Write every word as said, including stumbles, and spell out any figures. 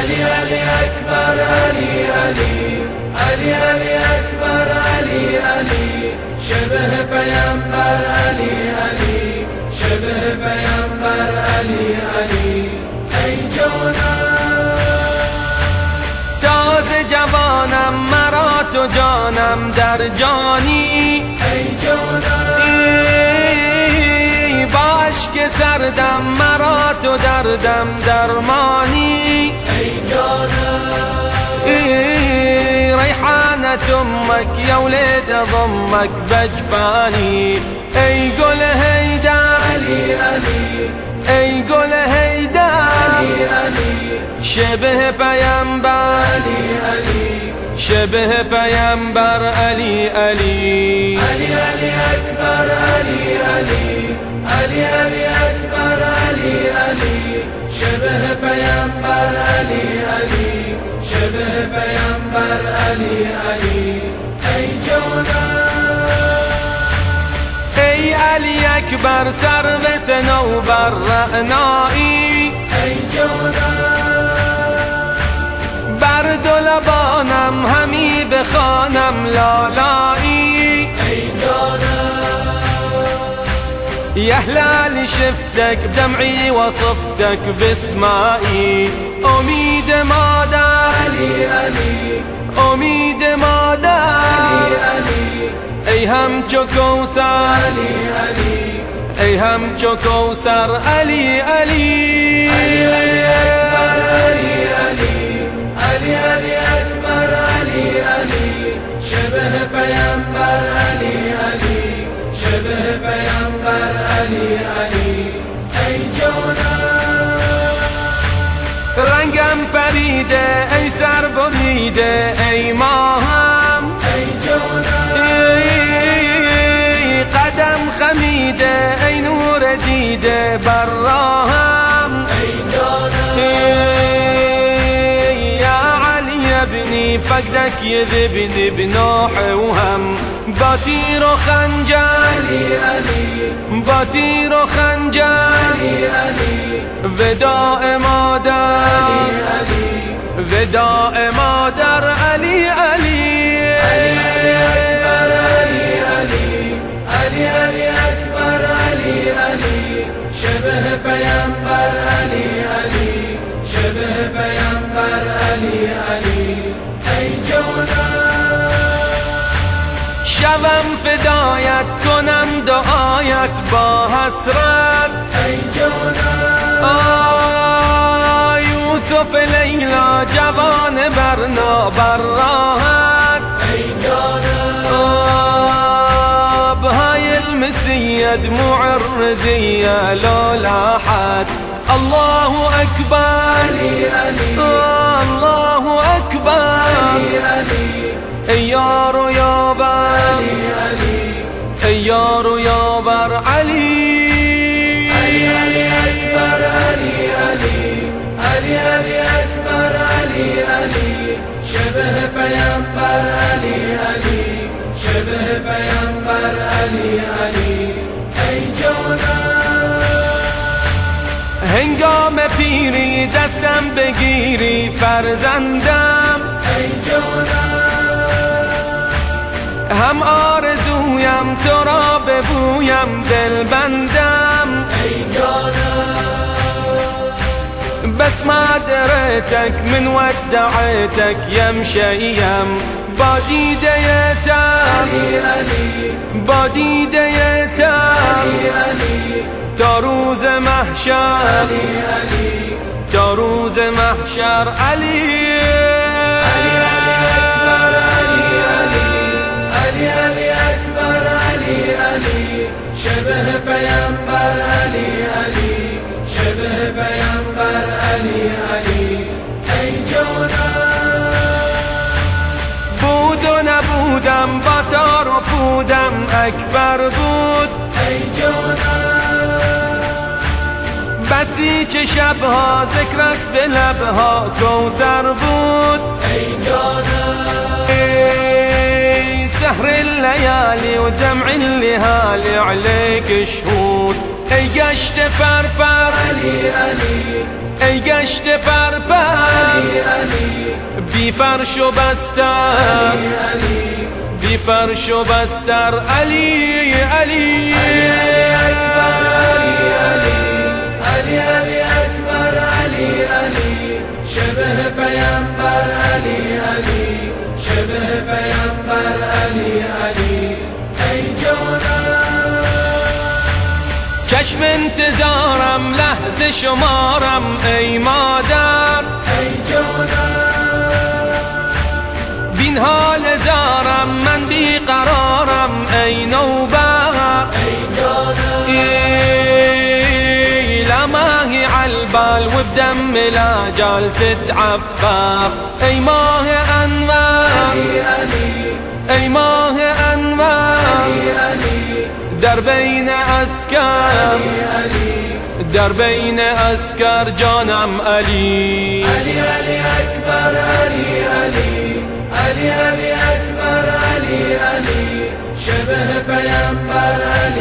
علي علي أكبر علي علي علي علي أكبر علي علي شبه پیامبر علي علي شبه پیامبر علي علي ای جانم تازه جوانم مرا تو جانم در جانی ای جانم با اشک سردم مرا تو دردم درمانی ای جانم ریحانة امك يا ولد ضمك بجفاني ای گل هیدر علی علی ای گل هیدر علی علی شبه پیامبر علی علی شبه پیامبر علی علی علی علی اکبر علی علی علی علی اکبر علی علی شبه پیامبر علی علی شبه پیامبر علی علی ای جانم ای علی اکبر سرو صنوبر رعنایی ای جانم بر دو لبانم همی بخوانم لالایی ای جانم يا هلال شفتك بدمعي وصفتك باسمائي أميد مادر علي علي أميد مادر علي علي ای همچو کوثر علی علی ای همچو کوثر علی علی علی علی اکبر علی علی علی علی اکبر علی علی شبه پیامبر علی علی شبه پیامبر علی علی ای جانم رنگم پریده ای سر بریده ای ماهم ای جانم قدم خمیده ای نور دیده بر راهم ای جانم یا علی ابنی فقدك يذبني بنوح وهم با تیر و خنجر علی علی با تیر و خنجر علی علی وداع مادر علی علی وداع مادر علی علی علی علی اکبر علی علی علی علی اکبر علی علی شبه پیامبر علی علی شبه پیامبر علی علی ای جانم شوم فدایت کنم دعایت با حسرت ای جانم آه یوسف لیلا جوان برنا بر راحت ای جانم بهاي المسية دموع الرزية لو لاحت الله أكبر علي علي الله أكبر علي علي ايار يابر علي علي ايار يابر علي علي علي أكبر علي علي علي علي أكبر علي علي شبه پیامبر علی علی شبه پیامبر علی علی ای جانم هنگام پیری دستم بگیری فرزندم ای جانم هم آرزویم تو را ببویم دل بندم ای جانم بس ما دريتك من ودعيتك يمشي ايام بادي ديتام بادي ديتام تا روز محشر تا روز محشر علي علي علي اكبر علي علي علي علي اكبر علي علي شبه پیامبر علي علي شبه پیامبر علی علی ای جانم بود و نبودم با تار و پودم اکبر بود ای جانم بسی چه شبها ذکرت به لبها کوثر بود ای جانم ای سهر الليالي ودمع الليالي عليك شهود ای گشت پرپر علی علی ای گشت پرپر علی علی بی فرش و بستر علی علی بی فرش و بستر علی علی علی اکبر علی علی علی علی اکبر علی علی شبه پیامبر علی علی شبه پیامبر علی علی ای جانم چشم انتظارم لحظه شمارم ای مادر ای جانم بین حال زارم من بیقرارم ای نوبر ای جانم ای لماهي عالبال وبدم لا جال تتعفر ای ماه انوار ای ماه انوار در بین اسکر در بین اسکر جانم علی علی علی اکبر علی علی علی علی اکبر علی علی شبه پیامبر علی